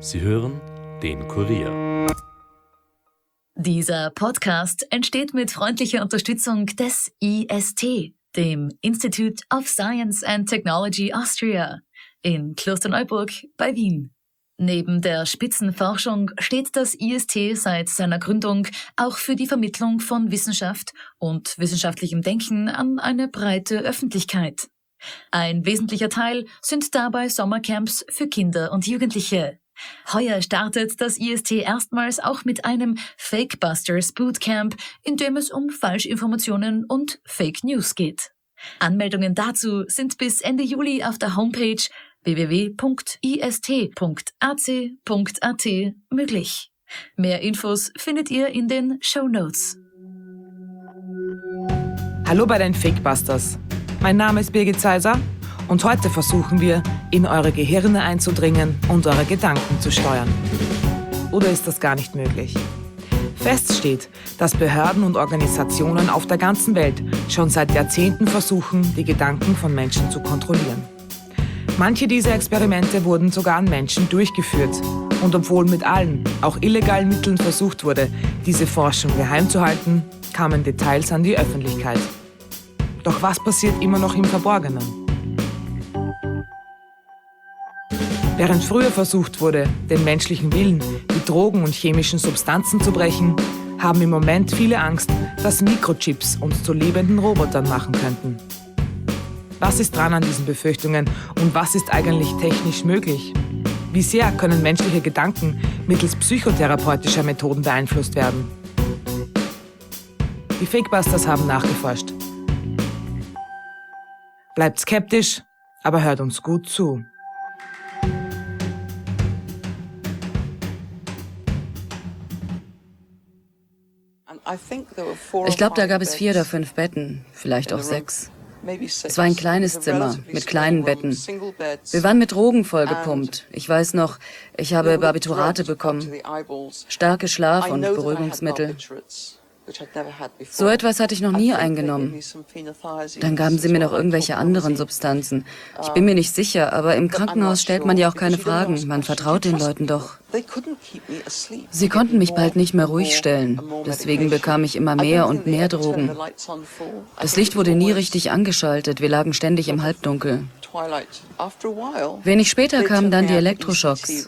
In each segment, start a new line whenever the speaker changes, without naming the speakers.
Sie hören den Kurier.
Dieser Podcast entsteht mit freundlicher Unterstützung des IST, dem Institute of Science and Technology Austria, in Klosterneuburg bei Wien. Neben der Spitzenforschung steht das IST seit seiner Gründung auch für die Vermittlung von Wissenschaft und wissenschaftlichem Denken an eine breite Öffentlichkeit. Ein wesentlicher Teil sind dabei Sommercamps für Kinder und Jugendliche. Heuer startet das IST erstmals auch mit einem Fakebusters Bootcamp, in dem es um Falschinformationen und Fake News geht. Anmeldungen dazu sind bis Ende Juli auf der Homepage www.ist.ac.at möglich. Mehr Infos findet ihr in den Shownotes.
Hallo bei den Fakebusters. Mein Name ist Birgit Seiser und heute versuchen wir, in eure Gehirne einzudringen und eure Gedanken zu steuern. Oder ist das gar nicht möglich? Fest steht, dass Behörden und Organisationen auf der ganzen Welt schon seit Jahrzehnten versuchen, die Gedanken von Menschen zu kontrollieren. Manche dieser Experimente wurden sogar an Menschen durchgeführt. Und obwohl mit allen, auch illegalen Mitteln versucht wurde, diese Forschung geheim zu halten, kamen Details an die Öffentlichkeit. Doch was passiert immer noch im Verborgenen? Während früher versucht wurde, den menschlichen Willen mit Drogen und chemischen Substanzen zu brechen, haben im Moment viele Angst, dass Mikrochips uns zu lebenden Robotern machen könnten. Was ist dran an diesen Befürchtungen und was ist eigentlich technisch möglich? Wie sehr können menschliche Gedanken mittels psychotherapeutischer Methoden beeinflusst werden? Die Fakebusters haben nachgeforscht. Bleibt skeptisch, aber hört uns gut zu.
Ich glaube, da gab es 4 oder 5 Betten, vielleicht auch 6. Es war ein kleines Zimmer mit kleinen Betten. Wir waren mit Drogen vollgepumpt. Ich weiß noch, ich habe Barbiturate bekommen, starke Schlaf- und Beruhigungsmittel. So etwas hatte ich noch nie eingenommen. Dann gaben sie mir noch irgendwelche anderen Substanzen. Ich bin mir nicht sicher, aber im Krankenhaus stellt man ja auch keine Fragen. Man vertraut den Leuten doch. Sie konnten mich bald nicht mehr ruhig stellen. Deswegen bekam ich immer mehr und mehr Drogen. Das Licht wurde nie richtig angeschaltet. Wir lagen ständig im Halbdunkel. Wenig später kamen dann die Elektroschocks.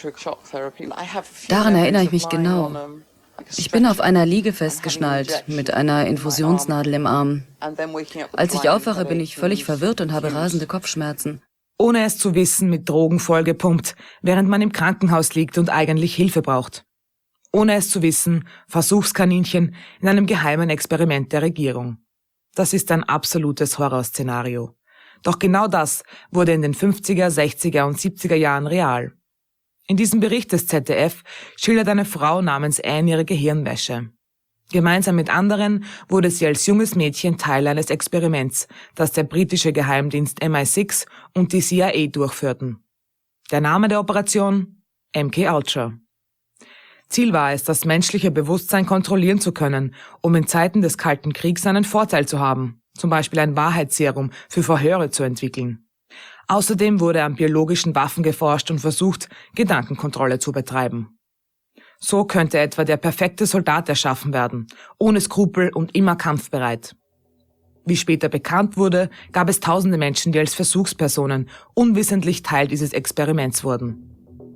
Daran erinnere ich mich genau. Ich bin auf einer Liege festgeschnallt, mit einer Infusionsnadel im Arm. Als ich aufwache, bin ich völlig verwirrt und habe rasende Kopfschmerzen.
Ohne es zu wissen, mit Drogen vollgepumpt, während man im Krankenhaus liegt und eigentlich Hilfe braucht. Ohne es zu wissen, Versuchskaninchen in einem geheimen Experiment der Regierung. Das ist ein absolutes Horrorszenario. Doch genau das wurde in den 50er, 60er und 70er Jahren real. In diesem Bericht des ZDF schildert eine Frau namens Anne ihre Gehirnwäsche. Gemeinsam mit anderen wurde sie als junges Mädchen Teil eines Experiments, das der britische Geheimdienst MI6 und die CIA durchführten. Der Name der Operation? MKUltra. Ziel war es, das menschliche Bewusstsein kontrollieren zu können, um in Zeiten des Kalten Kriegs einen Vorteil zu haben, zum Beispiel ein Wahrheitsserum für Verhöre zu entwickeln. Außerdem wurde an biologischen Waffen geforscht und versucht, Gedankenkontrolle zu betreiben. So könnte etwa der perfekte Soldat erschaffen werden, ohne Skrupel und immer kampfbereit. Wie später bekannt wurde, gab es tausende Menschen, die als Versuchspersonen unwissentlich Teil dieses Experiments wurden.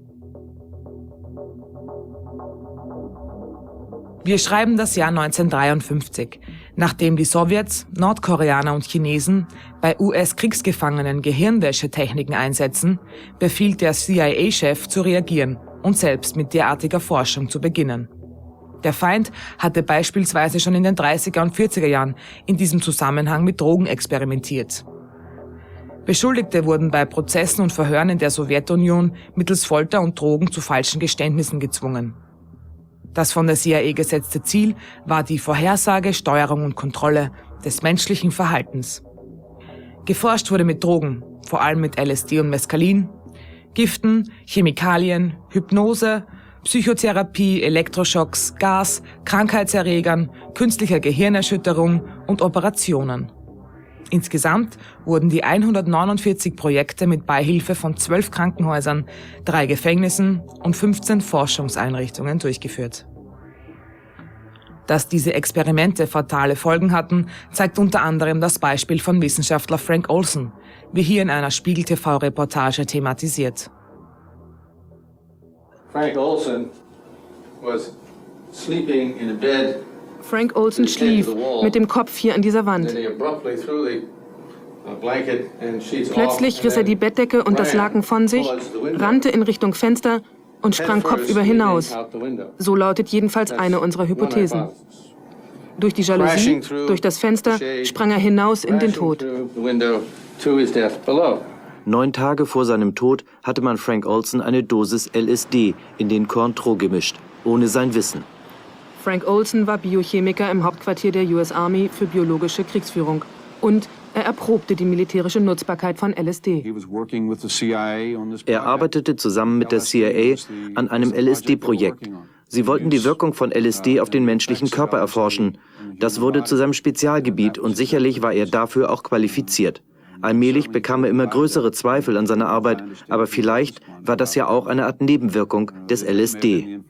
Wir schreiben das Jahr 1953, nachdem die Sowjets, Nordkoreaner und Chinesen bei US-Kriegsgefangenen Gehirnwäschetechniken einsetzen, befiehlt der CIA-Chef zu reagieren und selbst mit derartiger Forschung zu beginnen. Der Feind hatte beispielsweise schon in den 30er und 40er Jahren in diesem Zusammenhang mit Drogen experimentiert. Beschuldigte wurden bei Prozessen und Verhören in der Sowjetunion mittels Folter und Drogen zu falschen Geständnissen gezwungen. Das von der CIA gesetzte Ziel war die Vorhersage, Steuerung und Kontrolle des menschlichen Verhaltens. Geforscht wurde mit Drogen, vor allem mit LSD und Mescalin, Giften, Chemikalien, Hypnose, Psychotherapie, Elektroschocks, Gas, Krankheitserregern, künstlicher Gehirnerschütterung und Operationen. Insgesamt wurden die 149 Projekte mit Beihilfe von 12 Krankenhäusern, 3 Gefängnissen und 15 Forschungseinrichtungen durchgeführt. Dass diese Experimente fatale Folgen hatten, zeigt unter anderem das Beispiel von Wissenschaftler Frank Olson, wie hier in einer Spiegel-TV-Reportage thematisiert.
Frank Olson was sleeping in a bed.
Frank Olson schlief mit dem Kopf hier an dieser Wand. Plötzlich riss er die Bettdecke und das Laken von sich, rannte in Richtung Fenster und sprang kopfüber hinaus. So lautet jedenfalls eine unserer Hypothesen. Durch die Jalousie, durch das Fenster, sprang er hinaus in den Tod.
9 Tage vor seinem Tod hatte man Frank Olson eine Dosis LSD in den Cointreau gemischt, ohne sein Wissen.
Frank Olson war Biochemiker im Hauptquartier der US Army für biologische Kriegsführung. Und er erprobte die militärische Nutzbarkeit von LSD.
Er arbeitete zusammen mit der CIA an einem LSD-Projekt. Sie wollten die Wirkung von LSD auf den menschlichen Körper erforschen. Das wurde zu seinem Spezialgebiet und sicherlich war er dafür auch qualifiziert. Allmählich bekam er immer größere Zweifel an seiner Arbeit, aber vielleicht war das ja auch eine Art Nebenwirkung des LSD.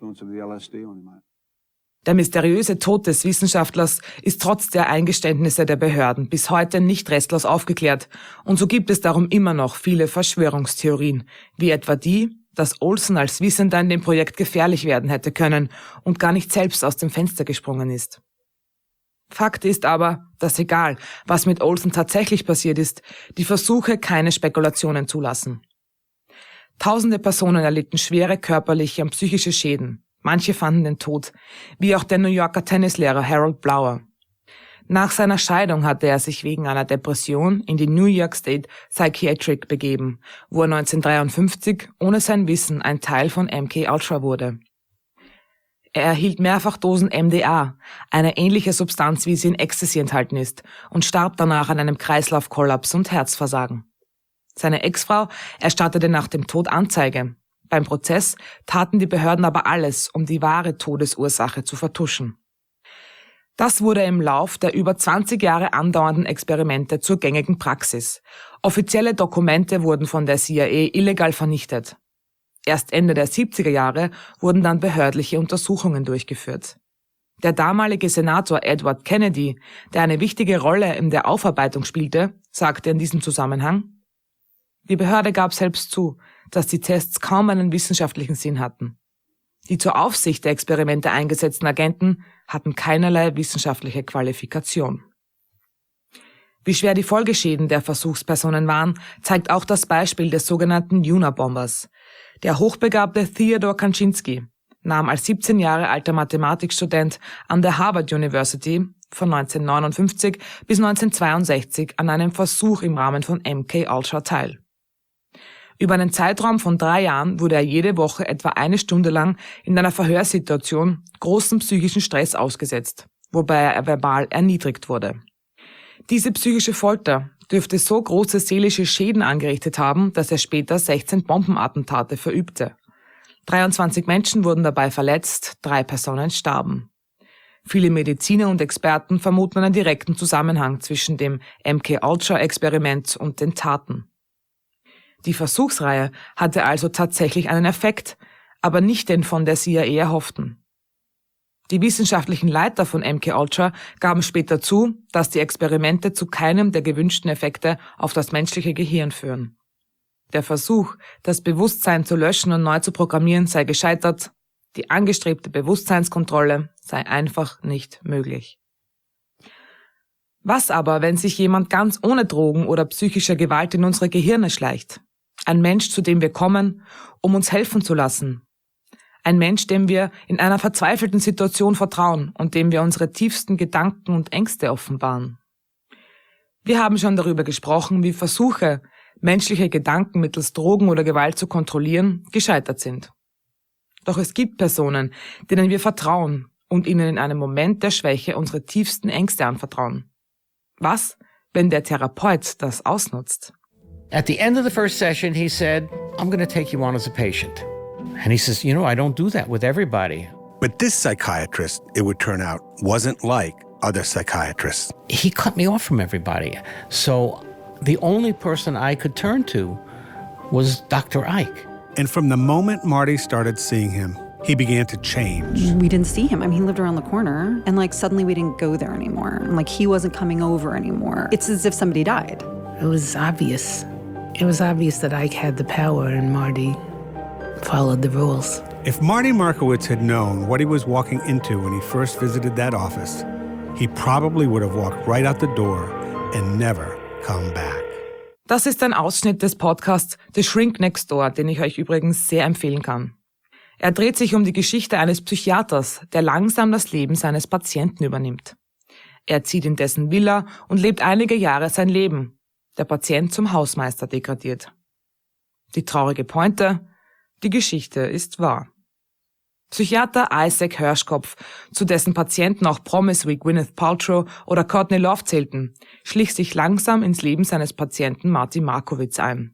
Der mysteriöse Tod des Wissenschaftlers ist trotz der Eingeständnisse der Behörden bis heute nicht restlos aufgeklärt und so gibt es darum immer noch viele Verschwörungstheorien, wie etwa die, dass Olson als Wissender in dem Projekt gefährlich werden hätte können und gar nicht selbst aus dem Fenster gesprungen ist. Fakt ist aber, dass egal, was mit Olson tatsächlich passiert ist, die Versuche keine Spekulationen zulassen. Tausende Personen erlitten schwere körperliche und psychische Schäden. Manche fanden den Tod, wie auch der New Yorker Tennislehrer Harold Blower. Nach seiner Scheidung hatte er sich wegen einer Depression in die New York State Psychiatric begeben, wo er 1953 ohne sein Wissen ein Teil von MK-Ultra wurde. Er erhielt mehrfach Dosen MDA, eine ähnliche Substanz, wie sie in Ecstasy enthalten ist, und starb danach an einem Kreislaufkollaps und Herzversagen. Seine Ex-Frau erstattete nach dem Tod Anzeige. Beim Prozess taten die Behörden aber alles, um die wahre Todesursache zu vertuschen. Das wurde im Lauf der über 20 Jahre andauernden Experimente zur gängigen Praxis. Offizielle Dokumente wurden von der CIA illegal vernichtet. Erst Ende der 70er Jahre wurden dann behördliche Untersuchungen durchgeführt. Der damalige Senator Edward Kennedy, der eine wichtige Rolle in der Aufarbeitung spielte, sagte in diesem Zusammenhang: Die Behörde gab selbst zu, dass die Tests kaum einen wissenschaftlichen Sinn hatten. Die zur Aufsicht der Experimente eingesetzten Agenten hatten keinerlei wissenschaftliche Qualifikation. Wie schwer die Folgeschäden der Versuchspersonen waren, zeigt auch das Beispiel des sogenannten Unabomers. Der hochbegabte Theodor Kaczynski nahm als 17 Jahre alter Mathematikstudent an der Harvard University von 1959 bis 1962 an einem Versuch im Rahmen von MK-Ultra teil. Über einen Zeitraum von 3 Jahren wurde er jede Woche etwa 1 Stunde lang in einer Verhörsituation großen psychischen Stress ausgesetzt, wobei er verbal erniedrigt wurde. Diese psychische Folter dürfte so große seelische Schäden angerichtet haben, dass er später 16 Bombenattentate verübte. 23 Menschen wurden dabei verletzt, 3 Personen starben. Viele Mediziner und Experten vermuten einen direkten Zusammenhang zwischen dem MK-Ultra-Experiment und den Taten. Die Versuchsreihe hatte also tatsächlich einen Effekt, aber nicht den von der CIA erhofften. Die wissenschaftlichen Leiter von MK-Ultra gaben später zu, dass die Experimente zu keinem der gewünschten Effekte auf das menschliche Gehirn führen. Der Versuch, das Bewusstsein zu löschen und neu zu programmieren, sei gescheitert, die angestrebte Bewusstseinskontrolle sei einfach nicht möglich. Was aber, wenn sich jemand ganz ohne Drogen oder psychischer Gewalt in unsere Gehirne schleicht? Ein Mensch, zu dem wir kommen, um uns helfen zu lassen. Ein Mensch, dem wir in einer verzweifelten Situation vertrauen und dem wir unsere tiefsten Gedanken und Ängste offenbaren. Wir haben schon darüber gesprochen, wie Versuche, menschliche Gedanken mittels Drogen oder Gewalt zu kontrollieren, gescheitert sind. Doch es gibt Personen, denen wir vertrauen und ihnen in einem Moment der Schwäche unsere tiefsten Ängste anvertrauen. Was, wenn der Therapeut das ausnutzt?
At the end of the first session, he said, I'm going to take you on as a patient. And he says, I don't do that with everybody.
But this psychiatrist, it would turn out, wasn't like other psychiatrists.
He cut me off from everybody. So the only person I could turn to was Dr. Ike.
And from the moment Marty started seeing him, he began to change.
We didn't see him. I mean, he lived around the corner, and suddenly we didn't go there anymore. And he wasn't coming over anymore. It's as if somebody died.
It was obvious. It was obvious that Ike had the power and Marty followed the rules.
If Marty Markowitz had known what he was walking into when he first visited that office, he probably would have walked right out the door and never come back.
Das ist ein Ausschnitt des Podcasts The Shrink Next Door, den ich euch übrigens sehr empfehlen kann. Er dreht sich um die Geschichte eines Psychiaters, der langsam das Leben seines Patienten übernimmt. Er zieht in dessen Villa und lebt einige Jahre sein Leben. Der Patient zum Hausmeister degradiert. Die traurige Pointe: die Geschichte ist wahr. Psychiater Isaac Hirschkopf, zu dessen Patienten auch Promis wie Gwyneth Paltrow oder Courtney Love zählten, schlich sich langsam ins Leben seines Patienten Marty Markowitz ein.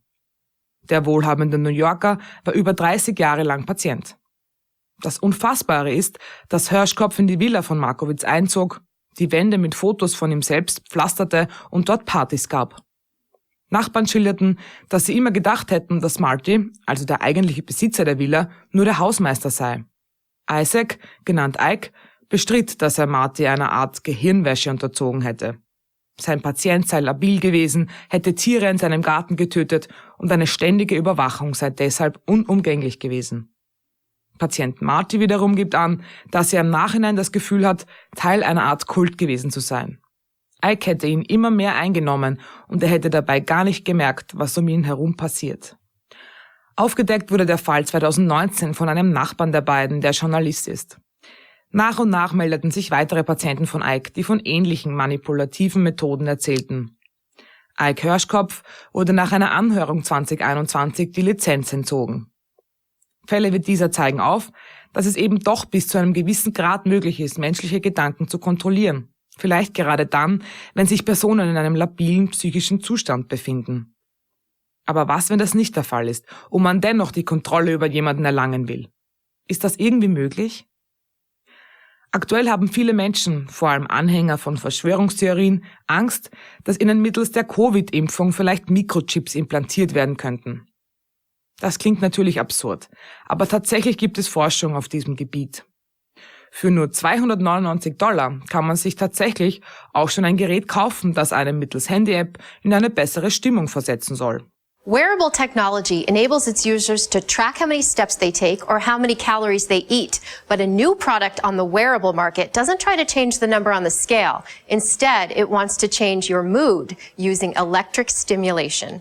Der wohlhabende New Yorker war über 30 Jahre lang Patient. Das Unfassbare ist, dass Hirschkopf in die Villa von Markowitz einzog, die Wände mit Fotos von ihm selbst pflasterte und dort Partys gab. Nachbarn schilderten, dass sie immer gedacht hätten, dass Marty, also der eigentliche Besitzer der Villa, nur der Hausmeister sei. Isaac, genannt Ike, bestritt, dass er Marty einer Art Gehirnwäsche unterzogen hätte. Sein Patient sei labil gewesen, hätte Tiere in seinem Garten getötet und eine ständige Überwachung sei deshalb unumgänglich gewesen. Patient Marty wiederum gibt an, dass er im Nachhinein das Gefühl hat, Teil einer Art Kult gewesen zu sein. Ike hätte ihn immer mehr eingenommen und er hätte dabei gar nicht gemerkt, was um ihn herum passiert. Aufgedeckt wurde der Fall 2019 von einem Nachbarn der beiden, der Journalist ist. Nach und nach meldeten sich weitere Patienten von Ike, die von ähnlichen manipulativen Methoden erzählten. Ike Hirschkopf wurde nach einer Anhörung 2021 die Lizenz entzogen. Fälle wie dieser zeigen auf, dass es eben doch bis zu einem gewissen Grad möglich ist, menschliche Gedanken zu kontrollieren. Vielleicht gerade dann, wenn sich Personen in einem labilen psychischen Zustand befinden. Aber was, wenn das nicht der Fall ist und man dennoch die Kontrolle über jemanden erlangen will? Ist das irgendwie möglich? Aktuell haben viele Menschen, vor allem Anhänger von Verschwörungstheorien, Angst, dass ihnen mittels der Covid-Impfung vielleicht Mikrochips implantiert werden könnten. Das klingt natürlich absurd, aber tatsächlich gibt es Forschung auf diesem Gebiet. Für nur $299 kann man sich tatsächlich auch schon ein Gerät kaufen, das einen mittels Handy-App in eine bessere Stimmung versetzen soll.
Wearable technology enables its users to track how many steps they take or how many calories they eat. But a new product on the wearable market doesn't try to change the number on the scale. Instead, it wants to change your mood using electric stimulation.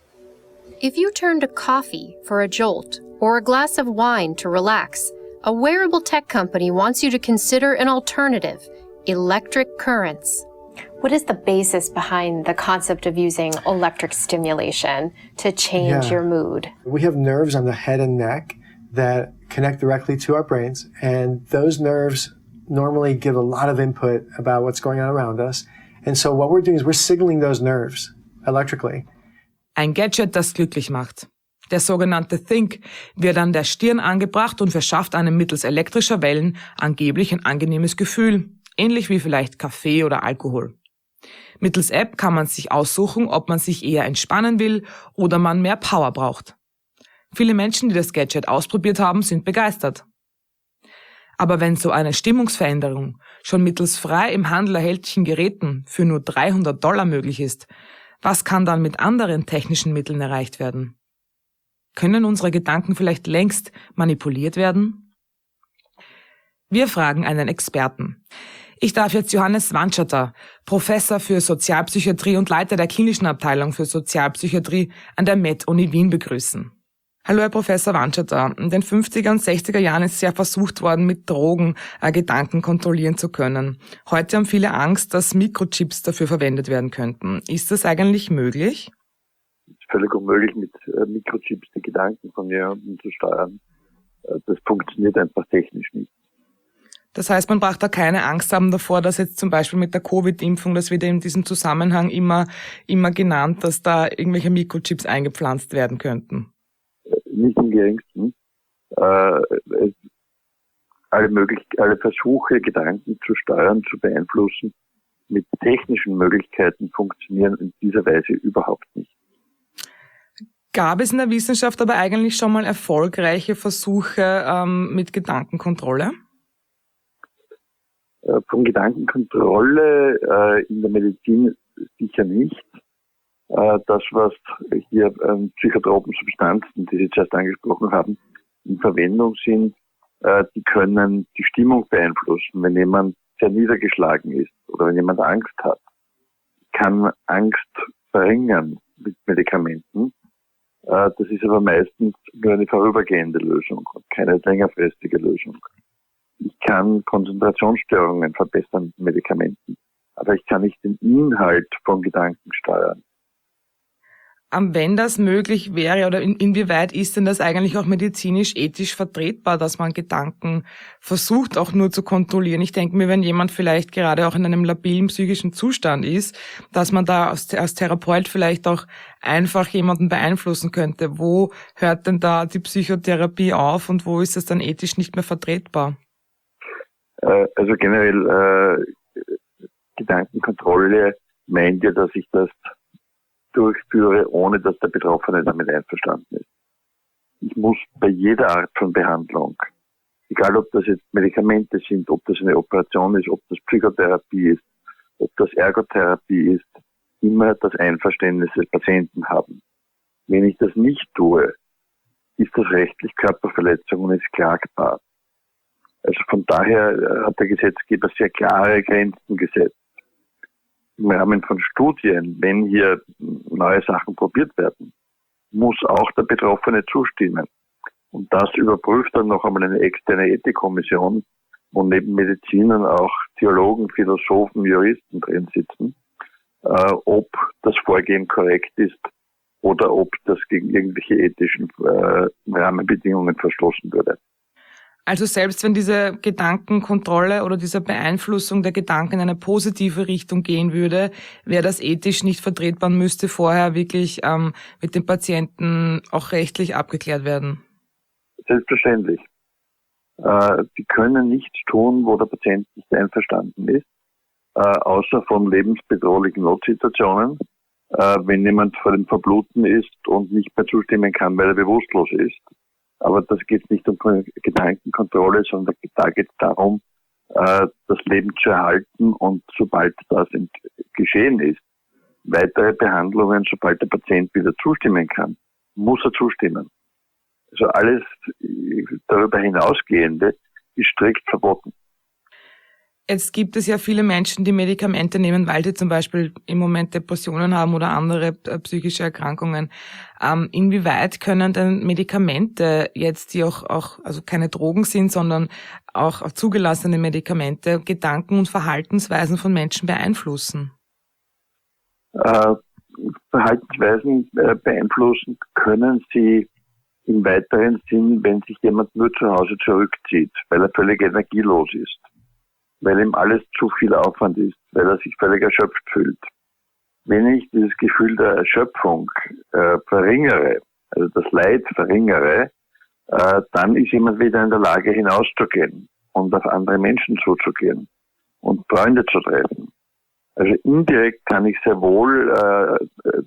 If you turn to coffee for a jolt or a glass of wine to relax, a wearable tech company wants you to consider an alternative, electric currents. What is the basis behind the concept of using electric stimulation to change your mood?
We have nerves on the head and neck that connect directly to our brains, and those nerves normally give a lot of input about what's going on around us. And so what we're doing is we're signaling those nerves electrically.
Ein Gadget, das glücklich macht. Der sogenannte Think wird an der Stirn angebracht und verschafft einem mittels elektrischer Wellen angeblich ein angenehmes Gefühl, ähnlich wie vielleicht Kaffee oder Alkohol. Mittels App kann man sich aussuchen, ob man sich eher entspannen will oder man mehr Power braucht. Viele Menschen, die das Gadget ausprobiert haben, sind begeistert. Aber wenn so eine Stimmungsveränderung schon mittels frei im Handel erhältlichen Geräten für nur $300 möglich ist, was kann dann mit anderen technischen Mitteln erreicht werden? Können unsere Gedanken vielleicht längst manipuliert werden? Wir fragen einen Experten. Ich darf jetzt Johannes Wandschatter, Professor für Sozialpsychiatrie und Leiter der klinischen Abteilung für Sozialpsychiatrie an der Med-Uni Wien begrüßen. Hallo Herr Professor Wandschatter. In den 50er und 60er Jahren ist sehr versucht worden, mit Drogen Gedanken kontrollieren zu können. Heute haben viele Angst, dass Mikrochips dafür verwendet werden könnten. Ist das eigentlich möglich?
Es ist völlig unmöglich, mit Mikrochips die Gedanken von jemandem zu steuern. Das funktioniert einfach technisch nicht.
Das heißt, man braucht da keine Angst haben davor, dass jetzt zum Beispiel mit der Covid-Impfung, das wird in diesem Zusammenhang immer genannt, dass da irgendwelche Mikrochips eingepflanzt werden könnten.
Nicht im geringsten. alle Versuche, Gedanken zu steuern, zu beeinflussen, mit technischen Möglichkeiten funktionieren in dieser Weise überhaupt nicht.
Gab es in der Wissenschaft aber eigentlich schon mal erfolgreiche Versuche mit Gedankenkontrolle?
Von Gedankenkontrolle in der Medizin sicher nicht. Das, was hier psychotropen Substanzen, die Sie zuerst angesprochen haben, in Verwendung sind, die können die Stimmung beeinflussen. Wenn jemand sehr niedergeschlagen ist oder wenn jemand Angst hat, kann Angst verringern mit Medikamenten. Das ist aber meistens nur eine vorübergehende Lösung und keine längerfristige Lösung. Ich kann Konzentrationsstörungen verbessern mit Medikamenten, aber ich kann nicht den Inhalt von Gedanken steuern.
Wenn das möglich wäre oder inwieweit ist denn das eigentlich auch medizinisch ethisch vertretbar, dass man Gedanken versucht auch nur zu kontrollieren? Ich denke mir, wenn jemand vielleicht gerade auch in einem labilen psychischen Zustand ist, dass man da als Therapeut vielleicht auch einfach jemanden beeinflussen könnte. Wo hört denn da die Psychotherapie auf und wo ist es dann ethisch nicht mehr vertretbar?
Also generell Gedankenkontrolle meint ja, dass ich das durchführe, ohne dass der Betroffene damit einverstanden ist. Ich muss bei jeder Art von Behandlung, egal ob das jetzt Medikamente sind, ob das eine Operation ist, ob das Psychotherapie ist, ob das Ergotherapie ist, immer das Einverständnis des Patienten haben. Wenn ich das nicht tue, ist das rechtlich Körperverletzung und ist klagbar. Also von daher hat der Gesetzgeber sehr klare Grenzen gesetzt. Im Rahmen von Studien, wenn hier neue Sachen probiert werden, muss auch der Betroffene zustimmen. Und das überprüft dann noch einmal eine externe Ethikkommission, wo neben Medizinern auch Theologen, Philosophen, Juristen drin sitzen, ob das Vorgehen korrekt ist oder ob das gegen irgendwelche ethischen Rahmenbedingungen verstoßen würde.
Also selbst wenn diese Gedankenkontrolle oder diese Beeinflussung der Gedanken in eine positive Richtung gehen würde, wäre das ethisch nicht vertretbar und müsste vorher wirklich mit dem Patienten auch rechtlich abgeklärt werden.
Selbstverständlich. Sie können nichts tun, wo der Patient nicht einverstanden ist, außer von lebensbedrohlichen Notsituationen, wenn jemand vor dem Verbluten ist und nicht mehr zustimmen kann, weil er bewusstlos ist. Aber das geht nicht um Gedankenkontrolle, sondern da geht es darum, das Leben zu erhalten und sobald das geschehen ist, weitere Behandlungen, sobald der Patient wieder zustimmen kann, muss er zustimmen. Also alles darüber hinausgehende ist strikt verboten.
Jetzt gibt es ja viele Menschen, die Medikamente nehmen, weil sie zum Beispiel im Moment Depressionen haben oder andere psychische Erkrankungen. Inwieweit können denn Medikamente jetzt, die auch also keine Drogen sind, sondern auch zugelassene Medikamente, Gedanken und Verhaltensweisen von Menschen beeinflussen?
Verhaltensweisen beeinflussen können sie im weiteren Sinn, wenn sich jemand nur zu Hause zurückzieht, weil er völlig energielos ist, weil ihm alles zu viel Aufwand ist, weil er sich völlig erschöpft fühlt. Wenn ich dieses Gefühl der Erschöpfung verringere, also das Leid verringere, dann ist jemand wieder in der Lage hinauszugehen und auf andere Menschen zuzugehen und Freunde zu treffen. Also indirekt kann ich sehr wohl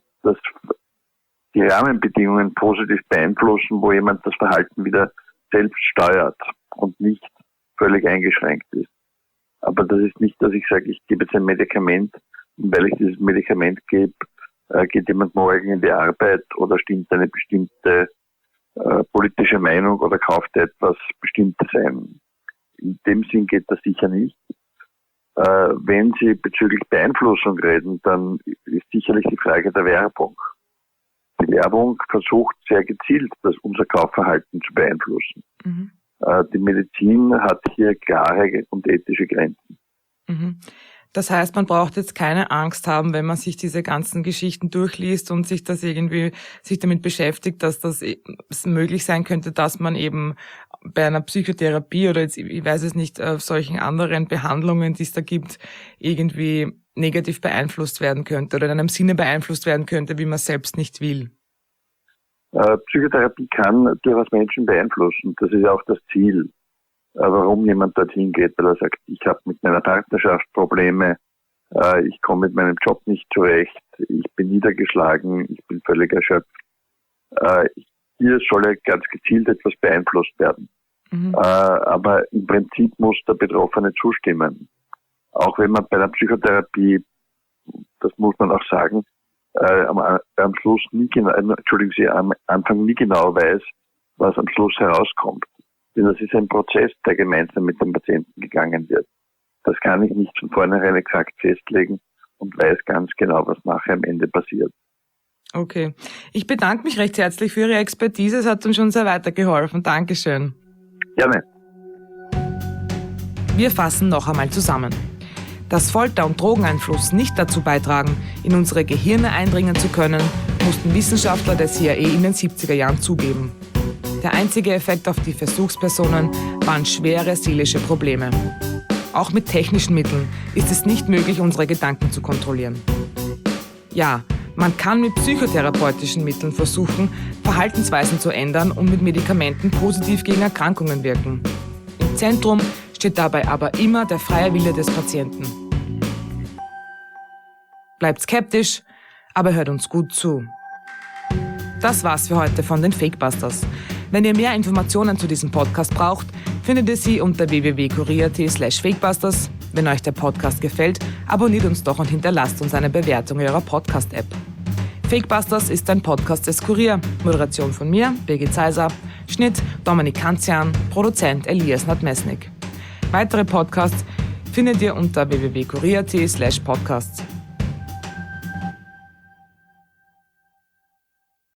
die Rahmenbedingungen positiv beeinflussen, wo jemand das Verhalten wieder selbst steuert und nicht völlig eingeschränkt ist. Aber das ist nicht, dass ich sage, ich gebe jetzt ein Medikament und weil ich dieses Medikament gebe, geht jemand morgen in die Arbeit oder stimmt eine bestimmte politische Meinung oder kauft etwas Bestimmtes ein. In dem Sinn geht das sicher nicht. Wenn Sie bezüglich Beeinflussung reden, dann ist sicherlich die Frage der Werbung. Die Werbung versucht sehr gezielt, unser Kaufverhalten zu beeinflussen. Mhm. Die Medizin hat hier klare und ethische Grenzen.
Mhm. Das heißt, man braucht jetzt keine Angst haben, wenn man sich diese ganzen Geschichten durchliest und sich damit beschäftigt, dass das möglich sein könnte, dass man eben bei einer Psychotherapie oder jetzt, ich weiß es nicht, solchen anderen Behandlungen, die es da gibt, irgendwie negativ beeinflusst werden könnte oder in einem Sinne beeinflusst werden könnte, wie man selbst nicht will.
Psychotherapie kann durchaus Menschen beeinflussen. Das ist auch das Ziel. warum jemand dorthin geht, weil er sagt, ich habe mit meiner Partnerschaft Probleme, ich komme mit meinem Job nicht zurecht, ich bin niedergeschlagen, ich bin völlig erschöpft. Hier soll ja ganz gezielt etwas beeinflusst werden. Aber im Prinzip muss der Betroffene zustimmen. Auch wenn man bei der Psychotherapie, das muss man auch sagen, am Schluss am Anfang nie genau weiß, was am Schluss herauskommt. Denn das ist ein Prozess, der gemeinsam mit dem Patienten gegangen wird. Das kann ich nicht von vornherein exakt festlegen und weiß ganz genau, was nachher am Ende passiert.
Okay. Ich bedanke mich recht herzlich für Ihre Expertise. Es hat uns schon sehr weitergeholfen. Dankeschön.
Gerne.
Wir fassen noch einmal zusammen. Dass Folter und Drogeneinfluss nicht dazu beitragen, in unsere Gehirne eindringen zu können, mussten Wissenschaftler der CIA in den 70er Jahren zugeben. Der einzige Effekt auf die Versuchspersonen waren schwere seelische Probleme. Auch mit technischen Mitteln ist es nicht möglich, unsere Gedanken zu kontrollieren. Ja, man kann mit psychotherapeutischen Mitteln versuchen, Verhaltensweisen zu ändern und mit Medikamenten positiv gegen Erkrankungen wirken. Im Zentrum steht dabei aber immer der freie Wille des Patienten. Bleibt skeptisch, aber hört uns gut zu. Das war's für heute von den Fakebusters. Wenn ihr mehr Informationen zu diesem Podcast braucht, findet ihr sie unter www.kurier.at/fakebusters. Wenn euch der Podcast gefällt, abonniert uns doch und hinterlasst uns eine Bewertung in eurer Podcast-App. Fakebusters ist ein Podcast des Kurier. Moderation von mir, Birgit Seiser. Schnitt Dominik Kanzian. Produzent Elias Nadmesnik. Weitere Podcasts findet ihr unter www.kurier.at/podcasts.